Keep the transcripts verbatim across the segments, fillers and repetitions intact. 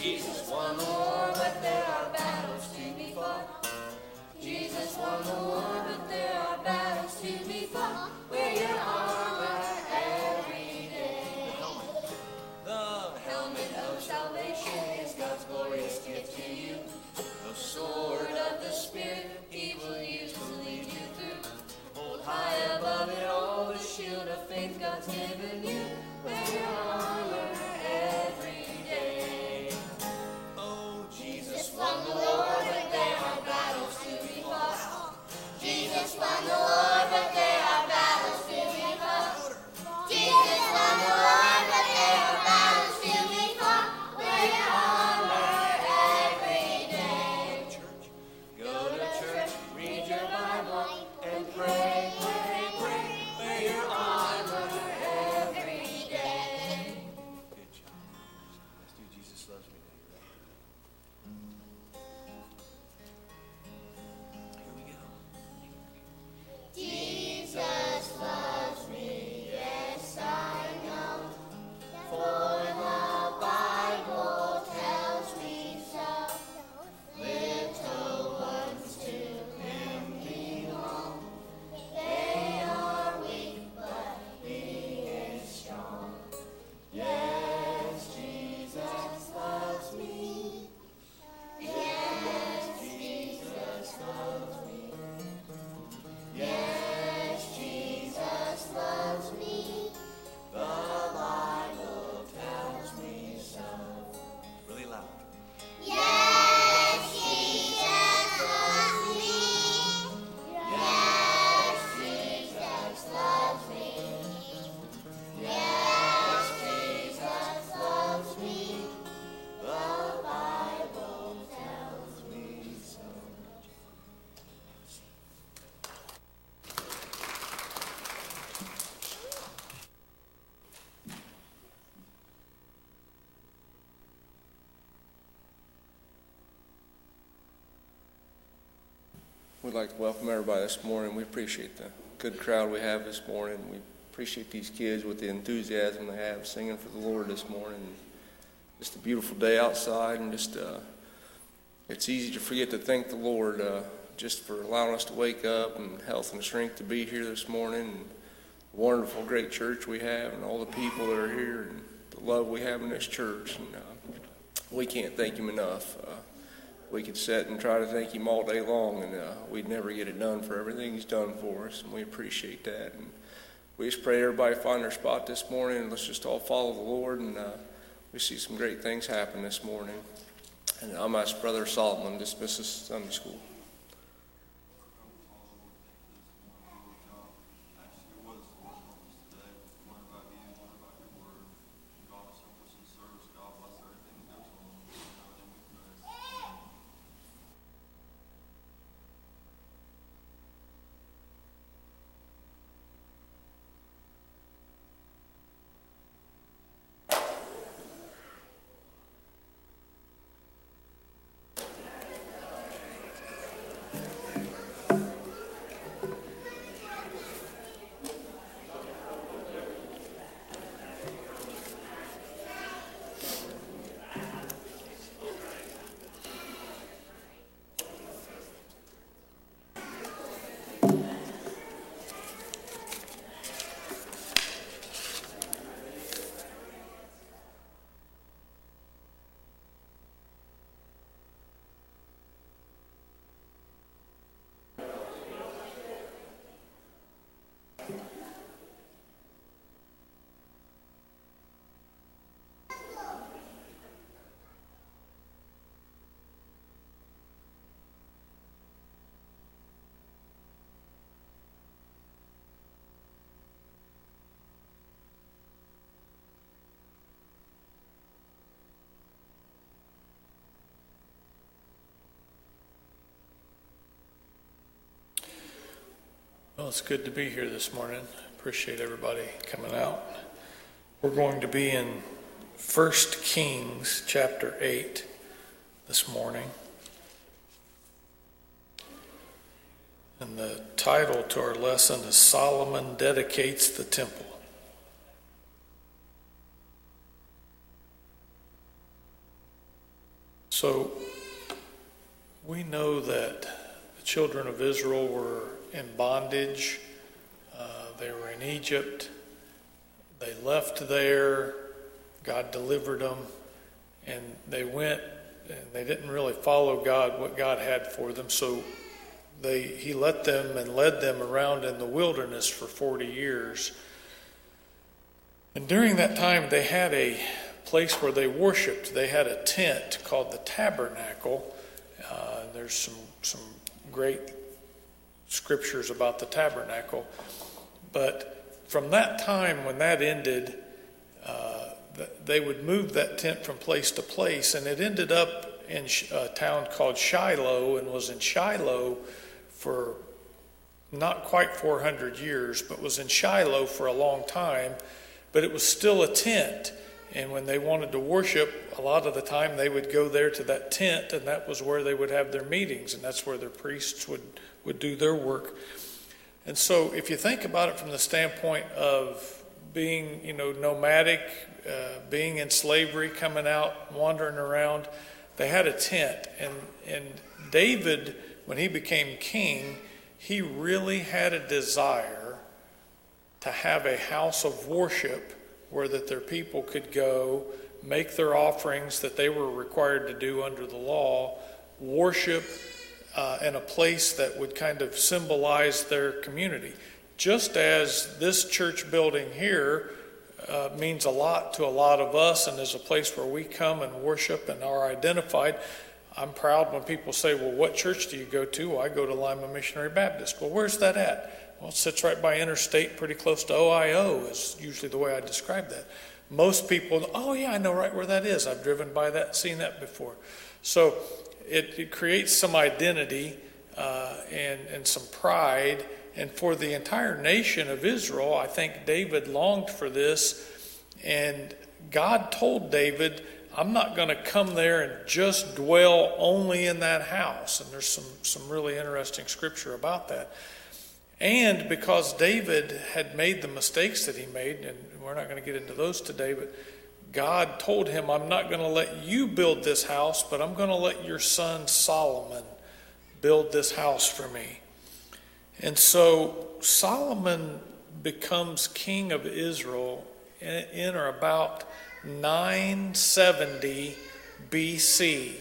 Jesus won the war, but there are battles to be fought. Jesus won the war, but there are battles to be fought. Wear your armor every day. The helmet of salvation is God's glorious gift to you. The sword of the Spirit He will use to lead you through. Hold high above it all the shield of faith God's given you. Wear your armor every day. Oh, Jesus won the war, but there are battles to be fought. Jesus won the war, but there are battles to be fought. Jesus won the war, but there are battles to be fought. Wear your armor every day. Go to church, read your Bible, and pray, pray, pray. Wear your armor every day. Good job. Let's do Jesus Loves Me. Here we go. Jesus loves me, yes I know, for the Bible tells me so. Little ones to Him belong. They are weak, but He is strong. Yes, Jesus loves me. Yes, Jesus loves me. Yes, Jesus loves me. The Bible tells me so. Really loud. Yes, Jesus loves me. Yes, Jesus loves me. Yes, Jesus loves me. The Bible tells me so. We'd like to welcome everybody this morning. We appreciate the good crowd we have this morning. We appreciate these kids with the enthusiasm they have singing for the Lord this morning. Just a beautiful day outside, and just uh, it's easy to forget to thank the Lord uh, just for allowing us to wake up and health and strength to be here this morning. And the wonderful, great church we have, and all the people that are here, and the love we have in this church. And uh, we can't thank Him enough. Uh, We could sit and try to thank Him all day long, and uh, we'd never get it done for everything He's done for us, and we appreciate that. And we just pray everybody find their spot this morning, and let's just all follow the Lord, and uh, we see some great things happen this morning. And I'm asked Brother Solomon dismiss us Sunday school. Well, it's good to be here this morning. Appreciate everybody coming out. We're going to be in First Kings chapter eight this morning. And the title to our lesson is Solomon Dedicates the Temple. So we know that the children of Israel were in bondage. Uh, they were in Egypt. They left there. God delivered them. And they went, and they didn't really follow God, what God had for them. So they he let them and led them around in the wilderness for forty years. And during that time, they had a place where they worshiped. They had a tent called the tabernacle. Uh, there's some some great scriptures about the tabernacle. But from that time, when that ended, uh, they would move that tent from place to place, and it ended up in a town called Shiloh, and was in Shiloh for not quite four hundred years, but was in Shiloh for a long time. But it was still a tent. And when they wanted to worship, a lot of the time they would go there to that tent, and that was where they would have their meetings, and that's where their priests would, would do their work. And so if you think about it from the standpoint of being, you know, nomadic, uh, being in slavery, coming out, wandering around, they had a tent. And, and David, when he became king, he really had a desire to have a house of worship where that their people could go, make their offerings that they were required to do under the law, worship uh, in a place that would kind of symbolize their community. Just as this church building here uh, means a lot to a lot of us and is a place where we come and worship and are identified. I'm proud when people say, well, what church do you go to? Well, I go to Lima Missionary Baptist. Well, where's that at? Well, it sits right by Interstate, pretty close to O I O is usually the way I describe that. Most people, oh yeah, I know right where that is. I've driven by that, seen that before. So it, it creates some identity uh, and, and some pride. And for the entire nation of Israel, I think David longed for this. And God told David, I'm not going to come there and just dwell only in that house. And there's some, some really interesting scripture about that. And because David had made the mistakes that he made, and we're not going to get into those today, but God told him, I'm not going to let you build this house, but I'm going to let your son Solomon build this house for me. And so Solomon becomes king of Israel in, in or about nine seventy B C.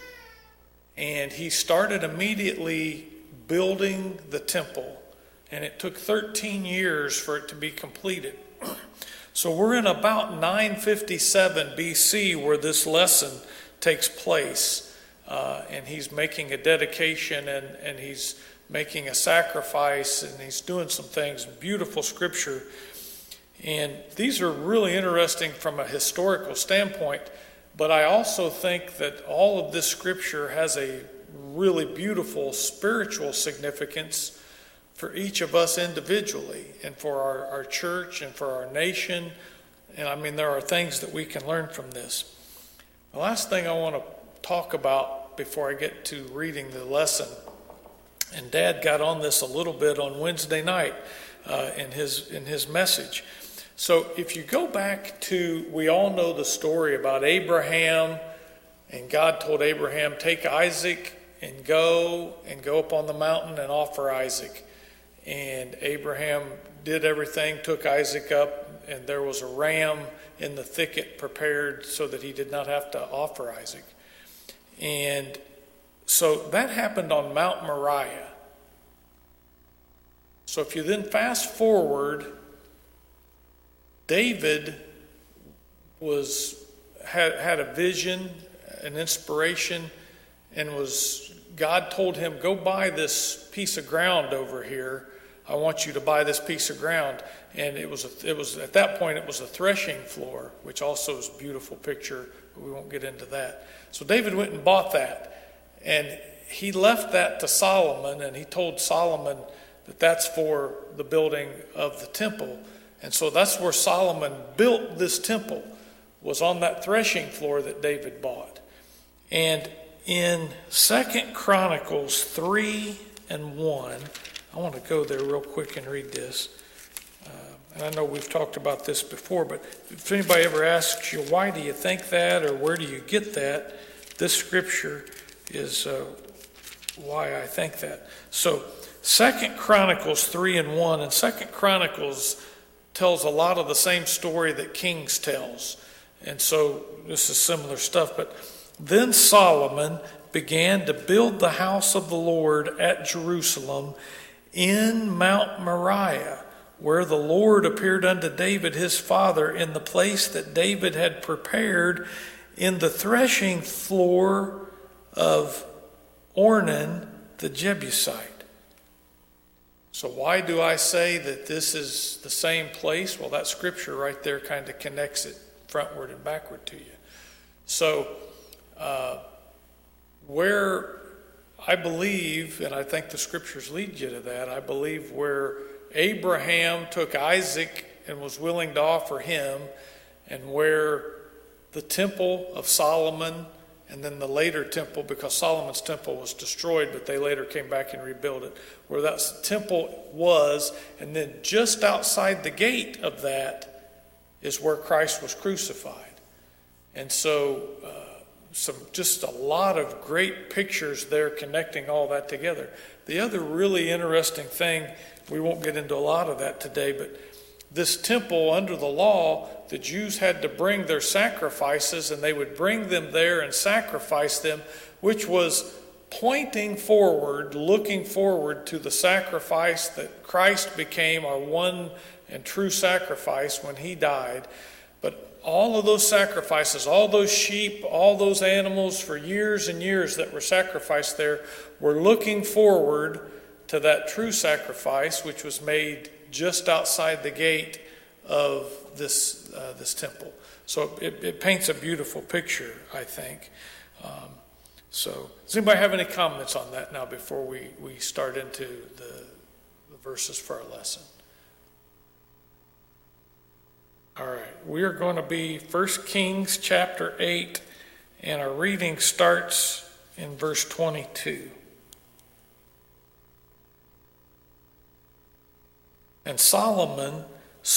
And he started immediately building the temple. And it took thirteen years for it to be completed. So we're in about nine fifty-seven B C where this lesson takes place. Uh, and he's making a dedication and, and he's making a sacrifice and he's doing some things. Beautiful scripture. And these are really interesting from a historical standpoint. But I also think that all of this scripture has a really beautiful spiritual significance for each of us individually and for our, our church and for our nation. And I mean, there are things that we can learn from this. The last thing I want to talk about before I get to reading the lesson, and Dad got on this a little bit on Wednesday night uh, in his in his message. So if you go back to, we all know the story about Abraham, and God told Abraham, take Isaac and go and go up on the mountain and offer Isaac. And Abraham did everything, took Isaac up, and there was a ram in the thicket prepared so that he did not have to offer Isaac. And so that happened on Mount Moriah. So if you then fast forward, David was had, had a vision, an inspiration, and was God told him, go buy this piece of ground over here. I want you to buy this piece of ground. And it was, a, it was at that point, it was a threshing floor, which also is a beautiful picture, but we won't get into that. So David went and bought that. And he left that to Solomon, and he told Solomon that that's for the building of the temple. And so that's where Solomon built this temple, was on that threshing floor that David bought. And in Second Chronicles three and one, I want to go there real quick and read this. Uh, and I know we've talked about this before, but if anybody ever asks you, why do you think that or where do you get that? this scripture is uh, why I think that. So Second Chronicles three and one, and Second Chronicles tells a lot of the same story that Kings tells. And so this is similar stuff. But then Solomon began to build the house of the Lord at Jerusalem in Mount Moriah, where the Lord appeared unto David his father, in the place that David had prepared in the threshing floor of Ornan the Jebusite. So why do I say that this is the same place? Well, that scripture right there kind of connects it frontward and backward to you. So uh, where I believe, and I think the scriptures lead you to that, I believe where Abraham took Isaac and was willing to offer him, and where the temple of Solomon, and then the later temple, because Solomon's temple was destroyed, but they later came back and rebuilt it, where that temple was, and then just outside the gate of that is where Christ was crucified. And so uh, some just a lot of great pictures there connecting all that together. The other really interesting thing, we won't get into a lot of that today, but this temple, under the law, the Jews had to bring their sacrifices, and they would bring them there and sacrifice them, which was pointing forward, looking forward to the sacrifice that Christ became our one and true sacrifice when he died. But all of those sacrifices, all those sheep, all those animals for years and years that were sacrificed there were looking forward to that true sacrifice, which was made just outside the gate of this uh, this temple. So it, it paints a beautiful picture, I think. Um, so does anybody have any comments on that now before we, we start into the, the verses for our lesson? All right, we are going to be First Kings chapter eight, and our reading starts in verse twenty-two. And Solomon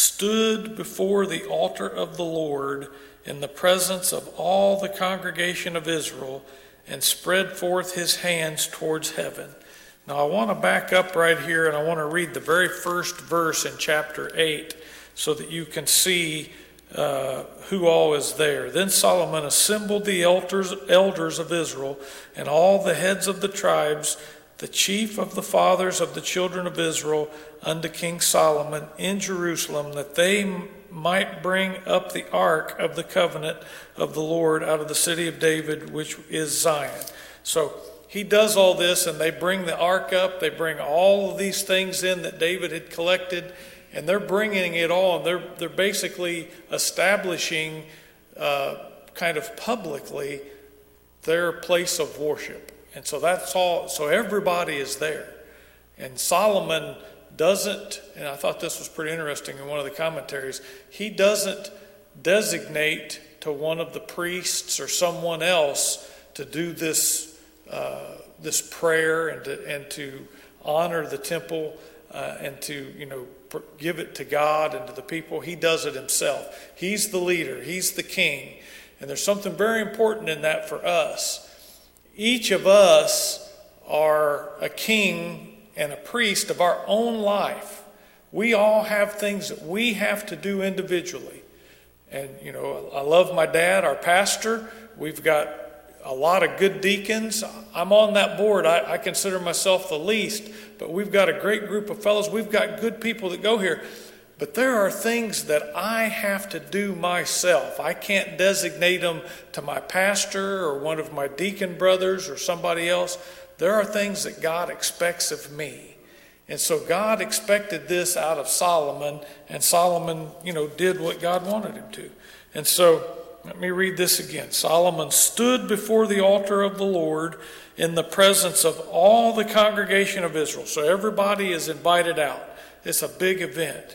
stood before the altar of the Lord in the presence of all the congregation of Israel, and spread forth his hands towards heaven. Now I want to back up right here, and I want to read the very first verse in chapter eight so that you can see uh, who all is there. Then Solomon assembled the elders, elders of Israel and all the heads of the tribes, the chief of the fathers of the children of Israel, unto King Solomon in Jerusalem, that they m- might bring up the ark of the covenant of the Lord out of the city of David, which is Zion. So he does all this, and they bring the ark up. They bring all of these things in that David had collected, and they're bringing it all. And they're they're basically establishing, uh, kind of publicly, their place of worship. And so that's all. So everybody is there, and Solomon doesn't, and I thought this was pretty interesting in one of the commentaries, he doesn't designate to one of the priests or someone else to do this uh, this prayer and to, and to honor the temple uh, and to, you know, give it to God and to the people. He does it himself. He's the leader. He's the king. And there's something very important in that for us. Each of us are a king and a priest of our own life. We all have things that we have to do individually. And, you know, I love my dad, our pastor. We've got a lot of good deacons. I'm on that board. I, I consider myself the least, but we've got a great group of fellows. We've got good people that go here. But there are things that I have to do myself. I can't designate them to my pastor or one of my deacon brothers or somebody else. There are things that God expects of me. And so God expected this out of Solomon, and Solomon, you know, did what God wanted him to. And so let me read this again. Solomon stood before the altar of the Lord in the presence of all the congregation of Israel. So everybody is invited out. It's a big event.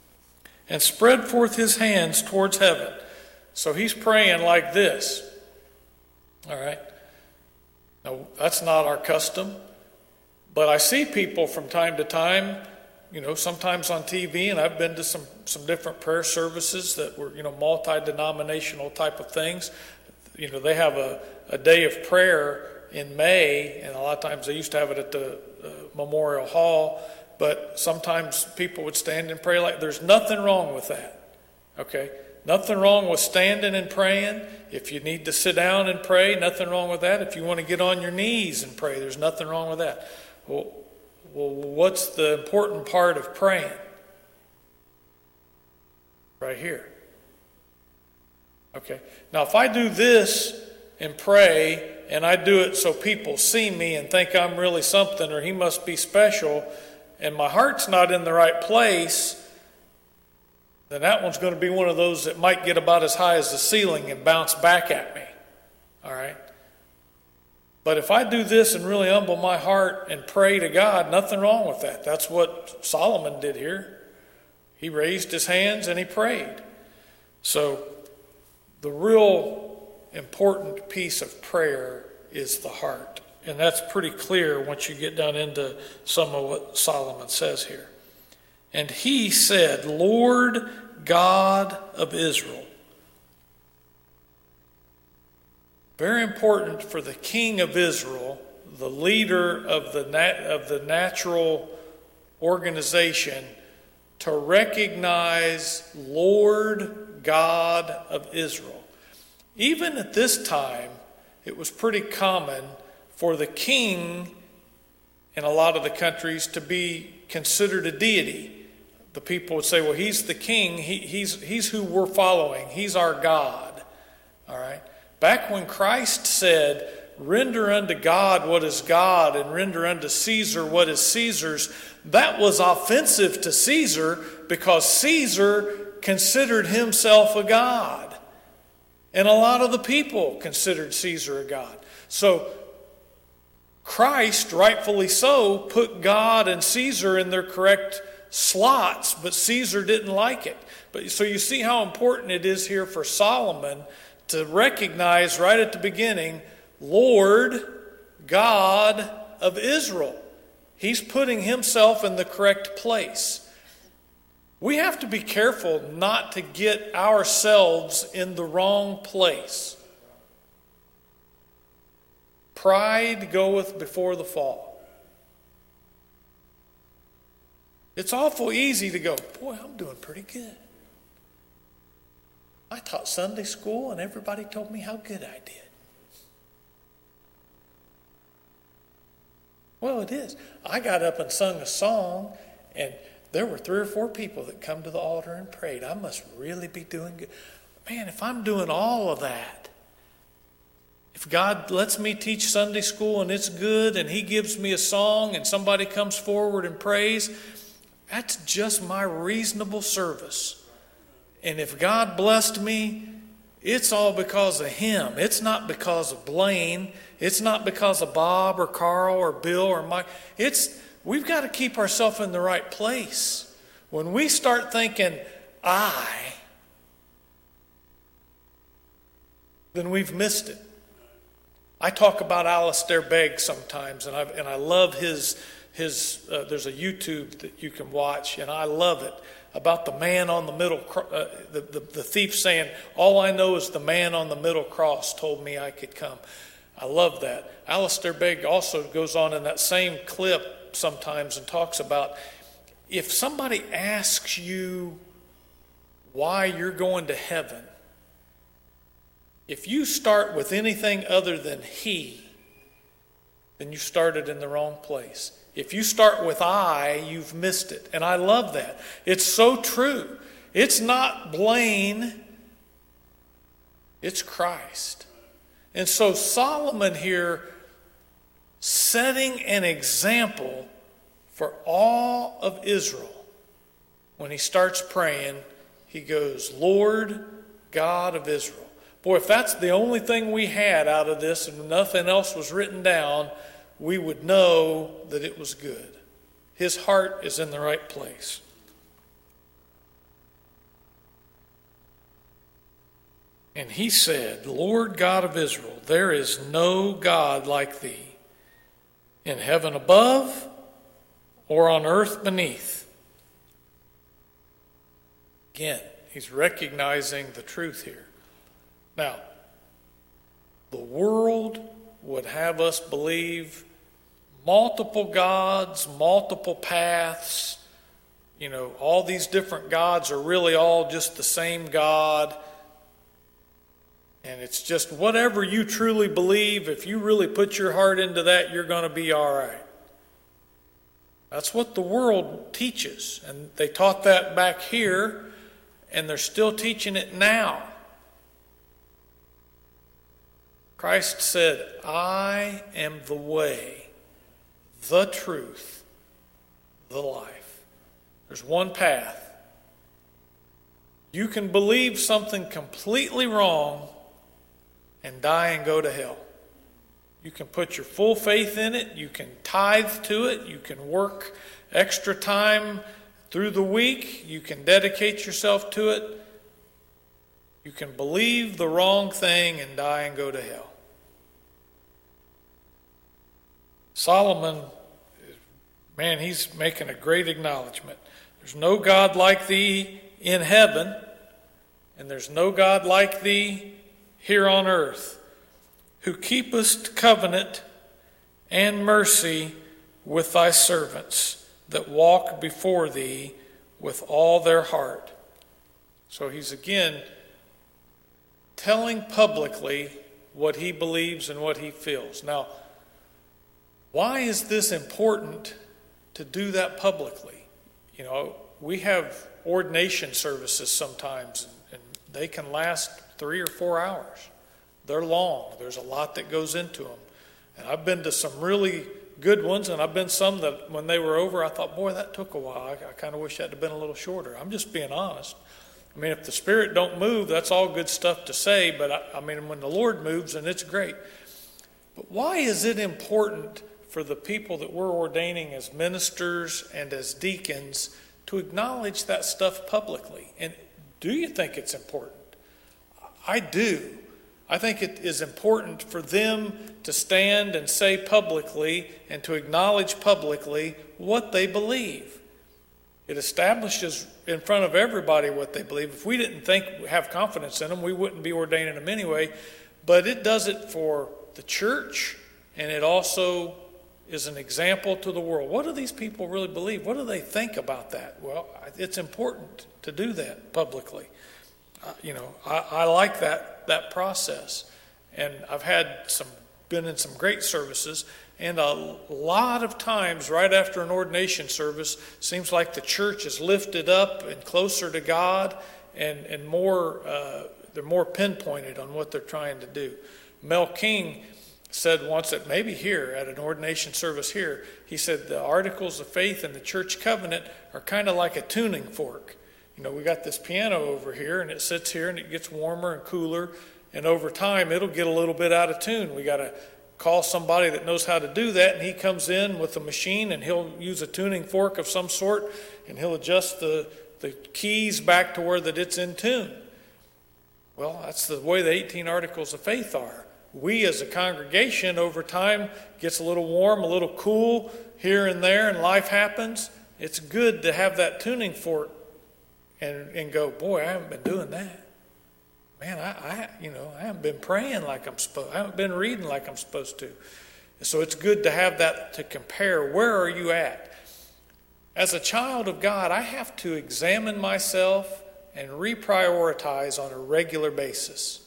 And spread forth his hands towards heaven. So he's praying like this. All right. Now, that's not our custom. But I see people from time to time, you know, sometimes on T V, and I've been to some, some different prayer services that were, you know, multi-denominational type of things. you know, they have a, a day of prayer in May, and a lot of times they used to have it at the uh, Memorial Hall, but sometimes people would stand and pray. Like, there's nothing wrong with that, okay? Nothing wrong with standing and praying. If you need to sit down and pray, nothing wrong with that. If you want to get on your knees and pray, there's nothing wrong with that. Well, well what's the important part of praying? Right here. Okay. Now, if I do this and pray, and I do it so people see me and think I'm really something, or he must be special, and my heart's not in the right place, then that one's going to be one of those that might get about as high as the ceiling and bounce back at me. All right? But if I do this and really humble my heart and pray to God, nothing wrong with that. That's what Solomon did here. He raised his hands and he prayed. So the real important piece of prayer is the heart. And that's pretty clear once you get down into some of what Solomon says here. And he said, Lord God of Israel. Very important for the king of Israel, the leader of the nat- of the natural organization, to recognize Lord God of Israel. Even at this time, it was pretty common for the king in a lot of the countries to be considered a deity. The people would say, well, he's the king. He, he's, he's who we're following. He's our God. All right. Back when Christ said, render unto God what is God and render unto Caesar what is Caesar's, that was offensive to Caesar because Caesar considered himself a god. And a lot of the people considered Caesar a god. So Christ, rightfully so, put God and Caesar in their correct slots, but Caesar didn't like it. But so you see how important it is here for Solomon to recognize right at the beginning, Lord God of Israel. He's putting himself in the correct place. We have to be careful not to get ourselves in the wrong place. Pride goeth before the fall. It's awful easy to go, boy, I'm doing pretty good. I taught Sunday school and everybody told me how good I did. Well, it is. I got up and sung a song, and there were three or four people that come to the altar and prayed. I must really be doing good. Man, if I'm doing all of that, if God lets me teach Sunday school and it's good, and he gives me a song and somebody comes forward and prays, that's just my reasonable service. And if God blessed me, it's all because of him. It's not because of Blaine. It's not because of Bob or Carl or Bill or Mike. It's we've got to keep ourselves in the right place. When we start thinking, I, then we've missed it. I talk about Alistair Begg sometimes, and I and I love his his. Uh, there's a YouTube that you can watch, and I love it, about the man on the middle, uh, the, the the thief saying, "All I know is the man on the middle cross told me I could come." I love that. Alistair Begg also goes on in that same clip sometimes and talks about, if somebody asks you why you're going to heaven, if you start with anything other than he, then you started in the wrong place. If you start with I, you've missed it. And I love that. It's so true. It's not Blaine, it's Christ. And so Solomon here, setting an example for all of Israel. When he starts praying, he goes, Lord God of Israel. Boy, if that's the only thing we had out of this and nothing else was written down, we would know that it was good. His heart is in the right place. And he said, Lord God of Israel, there is no God like thee, in heaven above or on earth beneath. Again, he's recognizing the truth here. Now, the world would have us believe multiple gods, multiple paths, you know, all these different gods are really all just the same God. And it's just whatever you truly believe, if you really put your heart into that, you're going to be all right. That's what the world teaches. And they taught that back here, and they're still teaching it now. Christ said, I am the way, the truth, the life. There's one path. You can believe something completely wrong and die and go to hell. You can put your full faith in it. You can tithe to it. You can work extra time through the week. You can dedicate yourself to it. You can believe the wrong thing and die and go to hell. Solomon, man, he's making a great acknowledgement. There's no God like thee in heaven, and there's no God like thee here on earth, who keepest covenant and mercy with thy servants that walk before thee with all their heart. So he's again telling publicly what he believes and what he feels. Now, why is this important to do that publicly? You know, we have ordination services sometimes, and they can last three or four hours. They're long. There's a lot that goes into them. And I've been to some really good ones, and I've been some that when they were over, I thought, boy, that took a while. I, I kind of wish that had been a little shorter. I'm just being honest. I mean, if the Spirit don't move, that's all good stuff to say, but I, I mean, when the Lord moves, then it's great. But why is it important for the people that we're ordaining as ministers and as deacons to acknowledge that stuff publicly? And do you think it's important? I do. I think it is important for them to stand and say publicly and to acknowledge publicly what they believe. It establishes in front of everybody what they believe. If we didn't think, have confidence in them, we wouldn't be ordaining them anyway. But it does it for the church, and it also is an example to the world. What do these people really believe? What do they think about that? Well, it's important to do that publicly. Uh, you know, I, I like that that process, and I've had some been in some great services, and a lot of times right after an ordination service, seems like the church is lifted up and closer to God, and and more uh, they're more pinpointed on what they're trying to do. Mel King said once that maybe here at an ordination service here, he said the articles of faith and the church covenant are kind of like a tuning fork. You know, we got this piano over here, and it sits here, and it gets warmer and cooler, and over time, it'll get a little bit out of tune. We got to call somebody that knows how to do that, and he comes in with a machine, and he'll use a tuning fork of some sort, and he'll adjust the, the keys back to where that it's in tune. Well, that's the way the eighteen articles of faith are. We as a congregation over time gets a little warm, a little cool here and there, and life happens. It's good to have that tuning fork and, and go, boy, I haven't been doing that. Man, I, I you know, I haven't been praying like I'm supposed I haven't been reading like I'm supposed to. So it's good to have that to compare. Where are you at? As a child of God, I have to examine myself and reprioritize on a regular basis.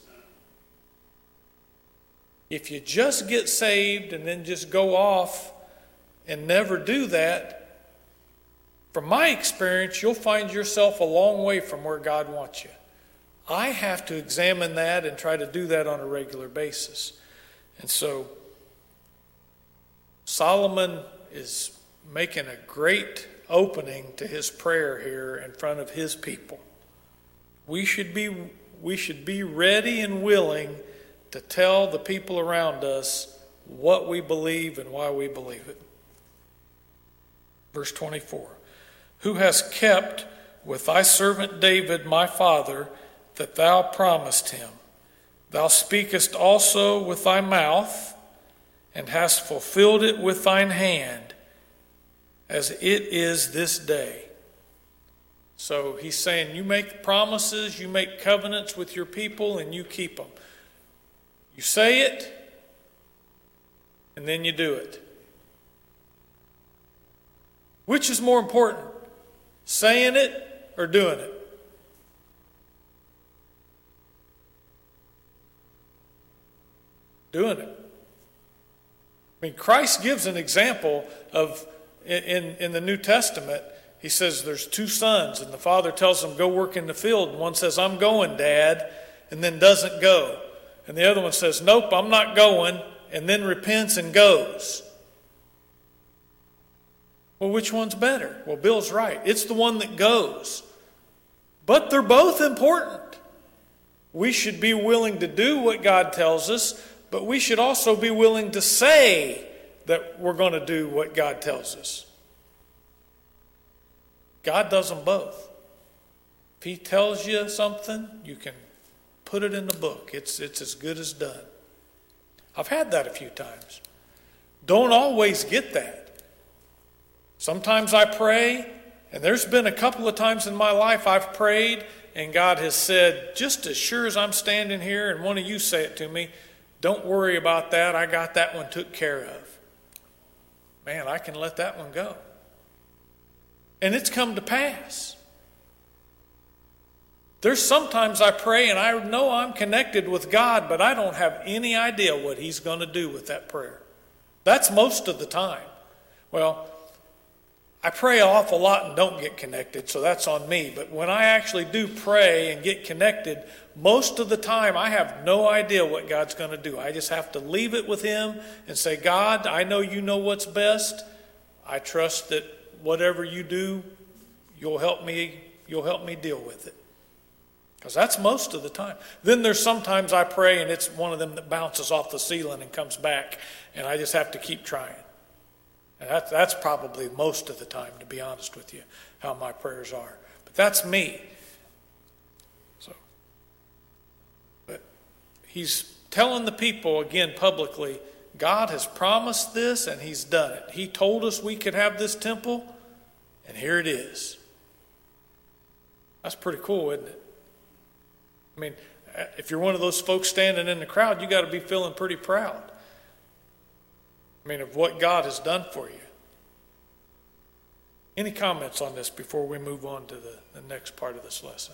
If you just get saved and then just go off and never do that, from my experience, you'll find yourself a long way from where God wants you. I have to examine that and try to do that on a regular basis. And so Solomon is making a great opening to his prayer here in front of his people. We should be, we should be ready and willing to tell the people around us what we believe and why we believe it. Verse twenty-four. Who hast kept with thy servant David my father that thou promised him. Thou speakest also with thy mouth, and hast fulfilled it with thine hand, as it is this day. So he's saying you make promises, you make covenants with your people, and you keep them. You say it, and then you do it. Which is more important, saying it or doing it? Doing it. I mean, Christ gives an example of, in, in the New Testament, he says there's two sons, and the father tells them, go work in the field. And one says, I'm going, Dad, and then doesn't go. And the other one says, nope, I'm not going, and then repents and goes. Well, which one's better? Well, Bill's right. It's the one that goes. But they're both important. We should be willing to do what God tells us, but we should also be willing to say that we're going to do what God tells us. God does them both. If he tells you something, you can put it in the book. It's, it's as good as done. I've had that a few times. Don't always get that. Sometimes I pray, and there's been a couple of times in my life I've prayed, and God has said, just as sure as I'm standing here and one of you say it to me, don't worry about that. I got that one took care of. Man, I can let that one go. And it's come to pass. There's sometimes I pray and I know I'm connected with God, but I don't have any idea what he's going to do with that prayer. That's most of the time. Well, I pray an awful lot and don't get connected, so that's on me. But when I actually do pray and get connected, most of the time I have no idea what God's going to do. I just have to leave it with him and say, God, I know you know what's best. I trust that whatever you do, you'll help me, you'll help me deal with it. Because that's most of the time. Then there's sometimes I pray and it's one of them that bounces off the ceiling and comes back, and I just have to keep trying. And that, that's probably most of the time, to be honest with you, how my prayers are. But that's me. So, but he's telling the people again publicly, God has promised this and he's done it. He told us we could have this temple, and here it is. That's pretty cool, isn't it? I mean, if you're one of those folks standing in the crowd, you got to be feeling pretty proud. I mean, of what God has done for you. Any comments on this before we move on to the, the next part of this lesson?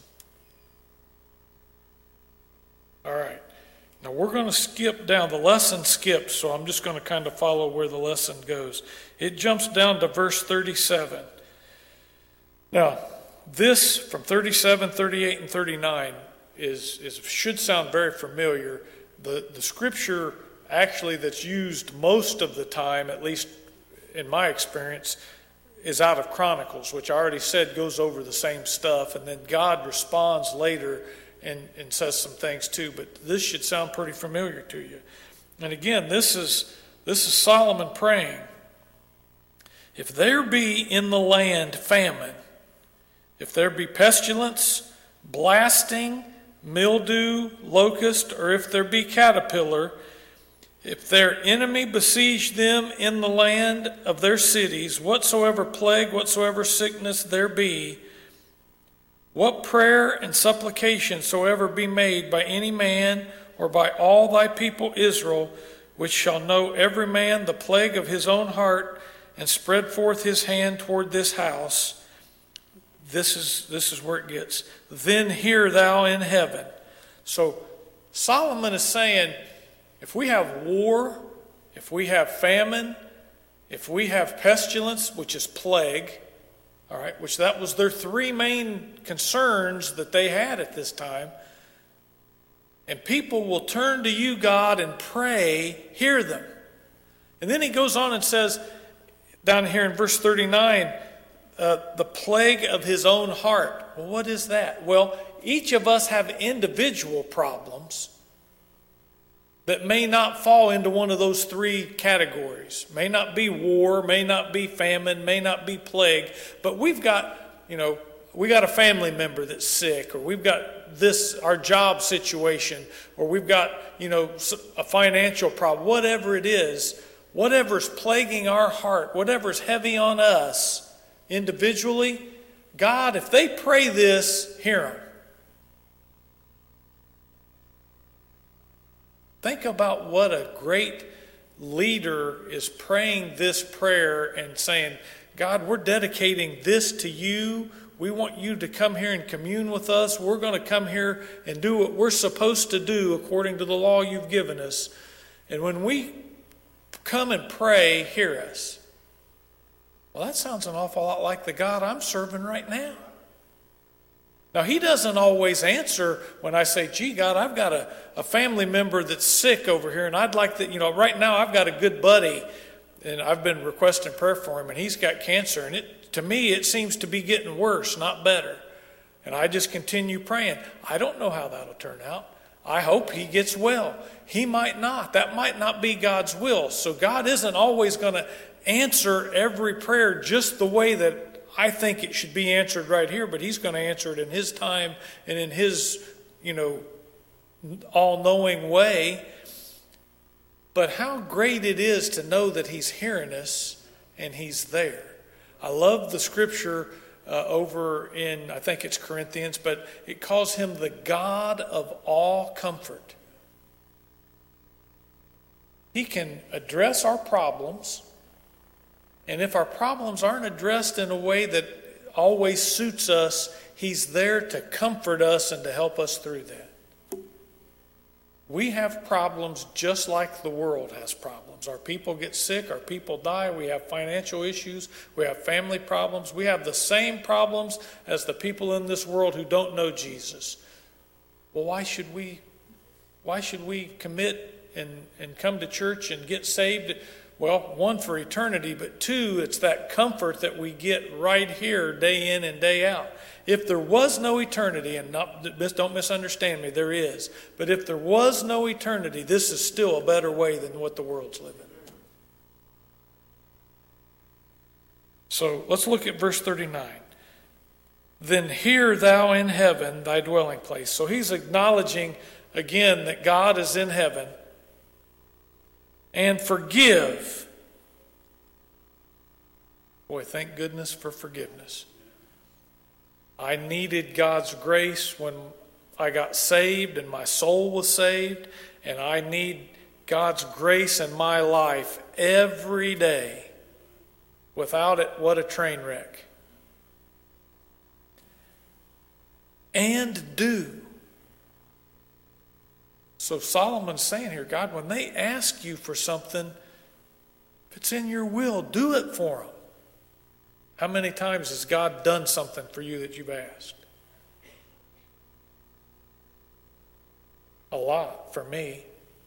All right. Now we're going to skip down. The lesson skips, so I'm just going to kind of follow where the lesson goes. It jumps down to verse thirty-seven. Now, this from thirty-seven, thirty-eight, and thirty-nine is, is should sound very familiar. The, the scripture actually that's used most of the time, at least in my experience, is out of Chronicles, which I already said goes over the same stuff, and then God responds later and, and says some things too. But this should sound pretty familiar to you. And again, this is this is Solomon praying. If there be in the land famine, if there be pestilence, blasting, mildew, locust, or if there be caterpillar, if their enemy besiege them in the land of their cities, whatsoever plague, whatsoever sickness there be, what prayer and supplication soever be made by any man or by all thy people Israel, which shall know every man the plague of his own heart, and spread forth his hand toward this house, this is, this is where it gets, then hear thou in heaven. So Solomon is saying, if we have war, if we have famine, if we have pestilence, which is plague, all right, which that was their three main concerns that they had at this time, and people will turn to you, God, and pray, hear them. And then he goes on and says, down here in verse thirty-nine, uh, the plague of his own heart. Well, what is that? Well, each of us have individual problems that may not fall into one of those three categories. May not be war, may not be famine, may not be plague, but we've got, you know, we got a family member that's sick, or we've got this, our job situation, or we've got, you know, a financial problem, whatever it is, whatever's plaguing our heart, whatever's heavy on us individually, God, if they pray this, hear them. Think about what a great leader is praying this prayer and saying, God, we're dedicating this to you. We want you to come here and commune with us. We're going to come here and do what we're supposed to do according to the law you've given us. And when we come and pray, hear us. Well, that sounds an awful lot like the God I'm serving right now. Now, he doesn't always answer when I say, gee, God, I've got a, a family member that's sick over here, and I'd like that, you know, right now I've got a good buddy, and I've been requesting prayer for him, and he's got cancer, and it, to me, it seems to be getting worse, not better. And I just continue praying. I don't know how that'll turn out. I hope he gets well. He might not. That might not be God's will. So God isn't always going to answer every prayer just the way that I think it should be answered right here, but he's going to answer it in his time and in his, you know, all-knowing way. But how great it is to know that he's hearing us and he's there. I love the scripture uh, over in, I think it's Corinthians, but it calls him the God of all comfort. He can address our problems. And if our problems aren't addressed in a way that always suits us, he's there to comfort us and to help us through that. We have problems just like the world has problems. Our people get sick, our people die, we have financial issues, we have family problems. We have the same problems as the people in this world who don't know Jesus. Well, why should we, why should we commit and, and come to church and get saved? Well, one, for eternity, but two, it's that comfort that we get right here day in and day out. If there was no eternity, and not, don't misunderstand me, there is. But if there was no eternity, this is still a better way than what the world's living. So let's look at verse thirty-nine. Then hear thou in heaven thy dwelling place. So he's acknowledging again that God is in heaven. And forgive. Boy, thank goodness for forgiveness. I needed God's grace when I got saved and my soul was saved. And I need God's grace in my life every day. Without it, what a train wreck. And do. So Solomon's saying here, God, when they ask you for something, if it's in your will, do it for them. How many times has God done something for you that you've asked? A lot for me.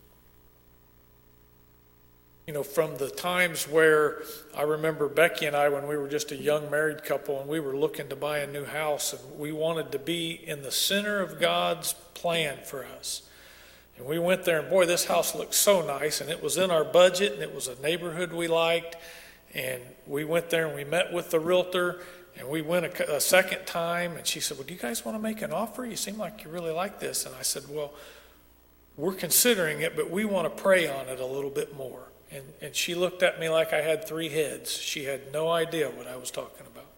You know, from the times where I remember Becky and I, when we were just a young married couple and we were looking to buy a new house and we wanted to be in the center of God's plan for us. And we went there, and boy, this house looked so nice, and it was in our budget, and it was a neighborhood we liked. And we went there, and we met with the realtor, and we went a, a second time, and she said, well, do you guys want to make an offer? You seem like you really like this. And I said, well, we're considering it, but we want to pray on it a little bit more. And, and she looked at me like I had three heads. She had no idea what I was talking about.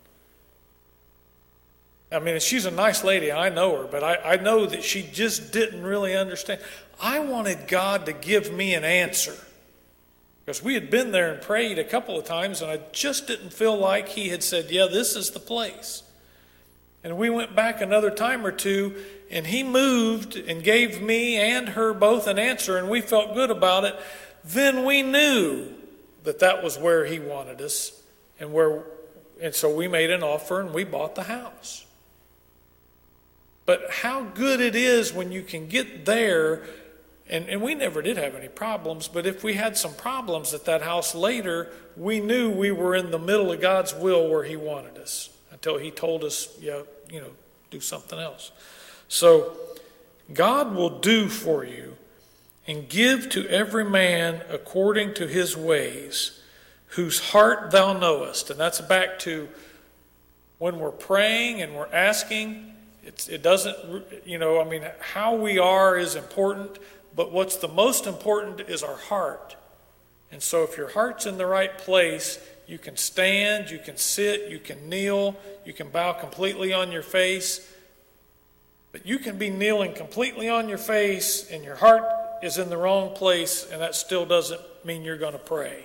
I mean, she's a nice lady, I know her, but I, I know that she just didn't really understand. I wanted God to give me an answer. Because we had been there and prayed a couple of times, and I just didn't feel like he had said, yeah, this is the place. And we went back another time or two, and he moved and gave me and her both an answer, and we felt good about it. Then we knew that that was where he wanted us, and where, and so we made an offer, and we bought the house. But how good it is when you can get there, and, and we never did have any problems, but if we had some problems at that house later, we knew we were in the middle of God's will where he wanted us until he told us, yeah, you know, do something else. So God will do for you and give to every man according to his ways, whose heart thou knowest. And that's back to when we're praying and we're asking. It's, it doesn't, you know, I mean, how we are is important, but what's the most important is our heart. And so if your heart's in the right place, you can stand, you can sit, you can kneel, you can bow completely on your face. But you can be kneeling completely on your face and your heart is in the wrong place, and that still doesn't mean you're going to pray.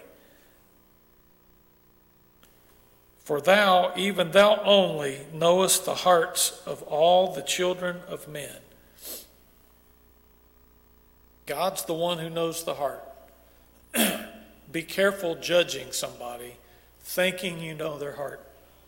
For thou, even thou only, knowest the hearts of all the children of men. God's the one who knows the heart. Be careful judging somebody, thinking you know their heart.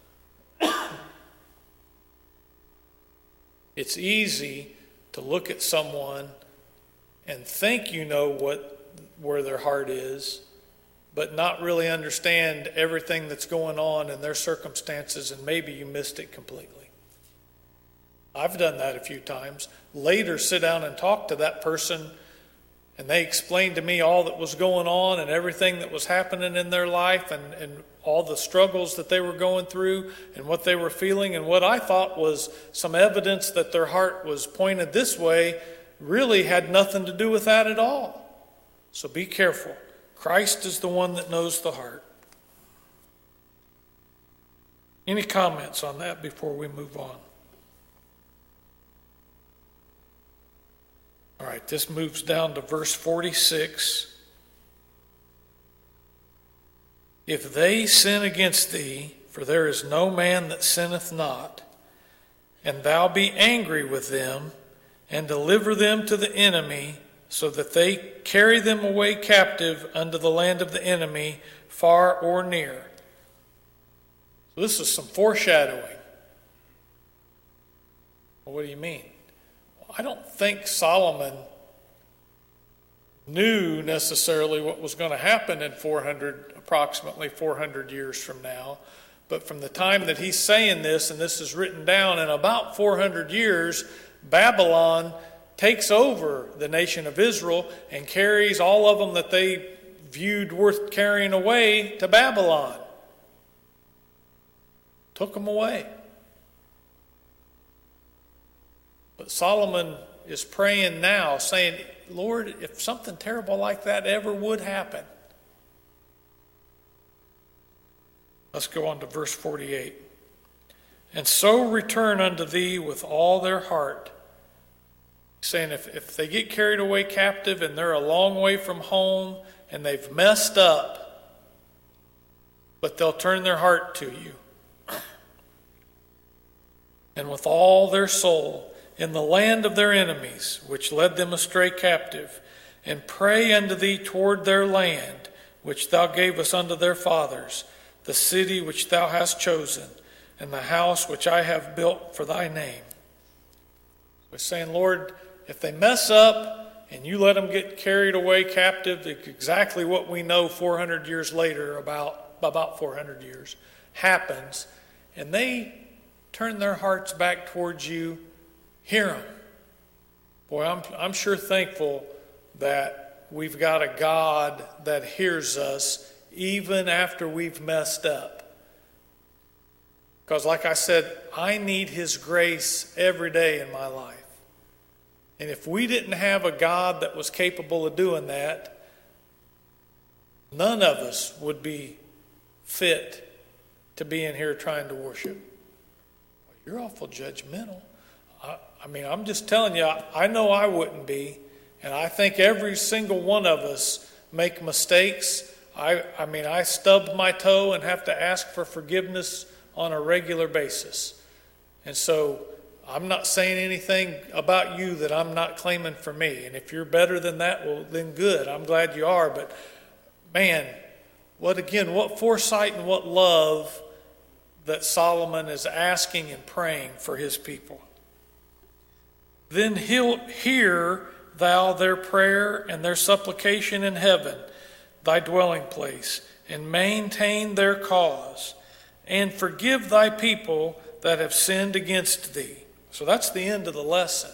It's easy to look at someone and think you know what where their heart is, but not really understand everything that's going on in their circumstances, and maybe you missed it completely. I've done that a few times. Later, sit down and talk to that person, and they explained to me all that was going on and everything that was happening in their life, and, and all the struggles that they were going through and what they were feeling, and what I thought was some evidence that their heart was pointed this way really had nothing to do with that at all. So be careful. Christ is the one that knows the heart. Any comments on that before we move on? All right, this moves down to verse forty-six. If they sin against thee, for there is no man that sinneth not, and thou be angry with them, and deliver them to the enemy, so that they carry them away captive unto the land of the enemy, far or near. So this is some foreshadowing. Well, what do you mean? Well, I don't think Solomon knew necessarily what was going to happen in four hundred, approximately four hundred years from now. But from the time that he's saying this, and this is written down, in about four hundred years, Babylon takes over the nation of Israel and carries all of them that they viewed worth carrying away to Babylon. Took them away. But Solomon is praying now, saying, Lord, if something terrible like that ever would happen. Let's go on to verse forty-eight. And so return unto thee with all their heart. Saying if, if they get carried away captive and they're a long way from home and they've messed up, but they'll turn their heart to you. And with all their soul, in the land of their enemies, which led them astray captive, and pray unto thee toward their land, which thou gavest unto their fathers, the city which thou hast chosen, and the house which I have built for thy name. We're saying, Lord, if they mess up and you let them get carried away captive, exactly what we know four hundred years later, about, about four hundred years, happens, and they turn their hearts back towards you, hear them. Boy, I'm, I'm sure thankful that we've got a God that hears us even after we've messed up. Because like I said, I need His grace every day in my life. And if we didn't have a God that was capable of doing that, none of us would be fit to be in here trying to worship. You're awful judgmental. I, I mean, I'm just telling you, I, I know I wouldn't be. And I think every single one of us make mistakes. I, I mean, I stub my toe and have to ask for forgiveness on a regular basis. And so I'm not saying anything about you that I'm not claiming for me. And if you're better than that, well, then good. I'm glad you are. But man, what again, what foresight and what love that Solomon is asking and praying for his people. Then he'll hear thou their prayer and their supplication in heaven, thy dwelling place, and maintain their cause, and forgive thy people that have sinned against thee. So that's the end of the lesson.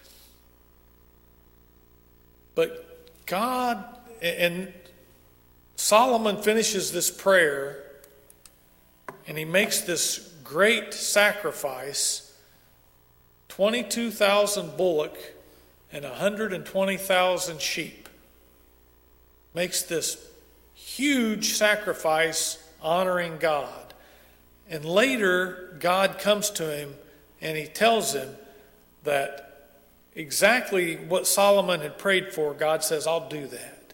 But God, and Solomon finishes this prayer, and he makes this great sacrifice, twenty-two thousand bullock and one hundred twenty thousand sheep. Makes this huge sacrifice honoring God. And later, God comes to him and he tells him that exactly what Solomon had prayed for, God says, I'll do that.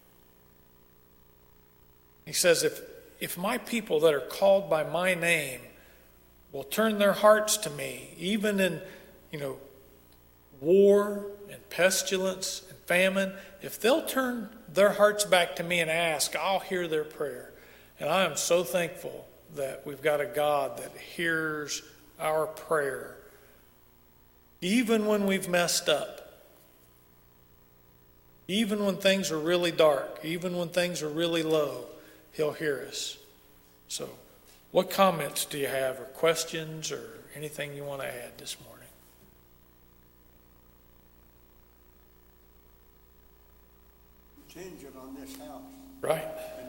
He says, if, if my people that are called by my name will turn their hearts to me, even in, you know, war and pestilence and famine, if they'll turn their hearts back to me and ask, I'll hear their prayer. And I am so thankful that we've got a God that hears our prayer, even when we've messed up, even when things are really dark, even when things are really low, he'll hear us. So, what comments do you have, or questions, or anything you want to add this morning? Contingent on this house. Right. And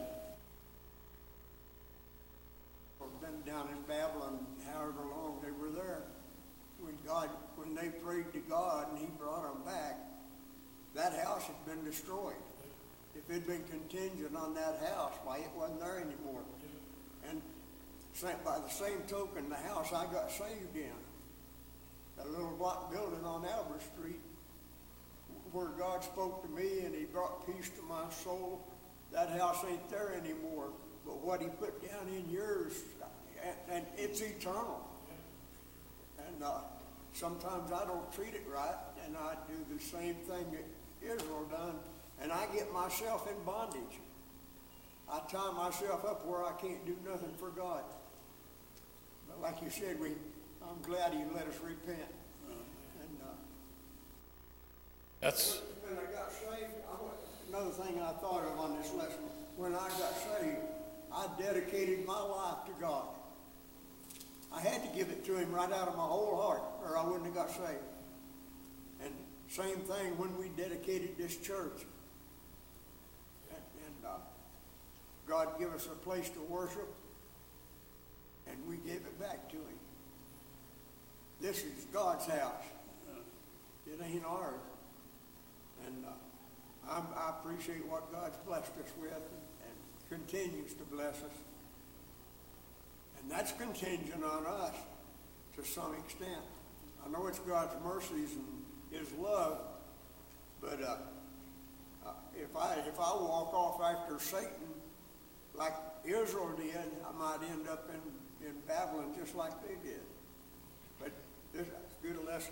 we've been down in Babylon however long they were there. When God, when they prayed to God and he brought them back, that house had been destroyed. If it had been contingent on that house, why it wasn't there anymore. And by the same token, the house I got saved in, that little block building on Albert Street, where God spoke to me and he brought peace to my soul, that house ain't there anymore. But what he put down in yours, and, and it's eternal. And uh, sometimes I don't treat it right, and I do the same thing that Israel done, and I get myself in bondage. I tie myself up where I can't do nothing for God. But like you said, we, I'm glad he let us repent. And uh, That's when I got saved, I went, another thing I thought of on this lesson, when I got saved, I dedicated my life to God. I had to give it to him right out of my whole heart, or I wouldn't have got saved. And same thing when we dedicated this church. And, and uh, God gave us a place to worship, and we gave it back to him. This is God's house. It ain't ours. And uh, I'm, I appreciate what God's blessed us with, and, and continues to bless us. And that's contingent on us to some extent. I know it's God's mercies and his love, but uh, uh, if I if I walk off after Satan like Israel did, I might end up in, in Babylon just like they did. But this is a good lesson.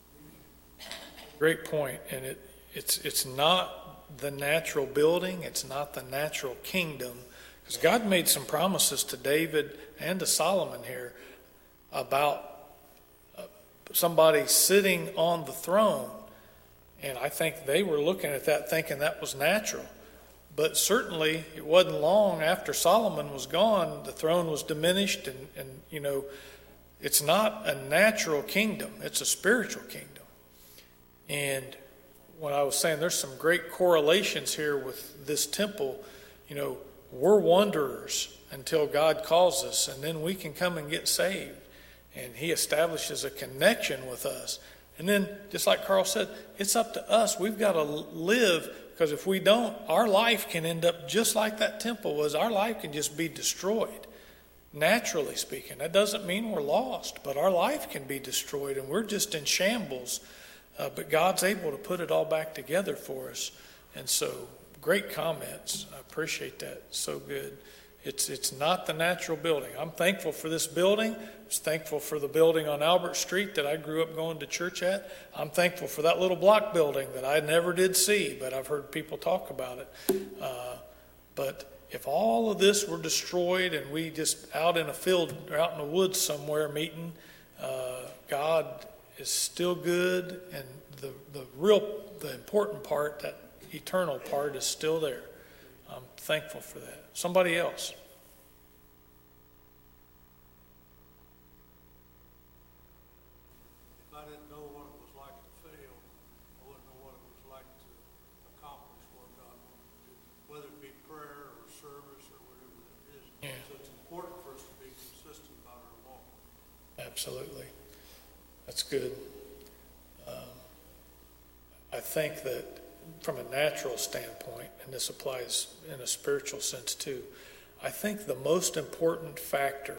great point, and it it's it's not the natural building, it's not the natural kingdom, because God made some promises to David and to Solomon here about uh, somebody sitting on the throne, and I think they were looking at that thinking that was natural. But certainly it wasn't long after Solomon was gone, the throne was diminished, and, and you know, it's not a natural kingdom, it's a spiritual kingdom. And when I was saying there's some great correlations here with this temple, you know, we're wanderers until God calls us, and then we can come and get saved. And he establishes a connection with us. And then, just like Carl said, it's up to us. We've got to live, because if we don't, our life can end up just like that temple was. Our life can just be destroyed, naturally speaking. That doesn't mean we're lost, but our life can be destroyed, and we're just in shambles. Uh, but God's able to put it all back together for us. And so, great comments. I appreciate that. So good. It's it's not the natural building. I'm thankful for this building. I was thankful for the building on Albert Street that I grew up going to church at. I'm thankful for that little block building that I never did see, but I've heard people talk about it. Uh, but if all of this were destroyed and we just out in a field or out in the woods somewhere meeting, uh, God is still good, and the the real the important part, that eternal part, is still there. I'm thankful for that. Somebody else. If I didn't know what it was like to fail, I wouldn't know what it was like to accomplish what God wanted to do, whether it be prayer or service or whatever it is. Yeah. So it's important for us to be consistent about our walk. Absolutely. That's good. Um, I think that from a natural standpoint, and this applies in a spiritual sense too, I think the most important factor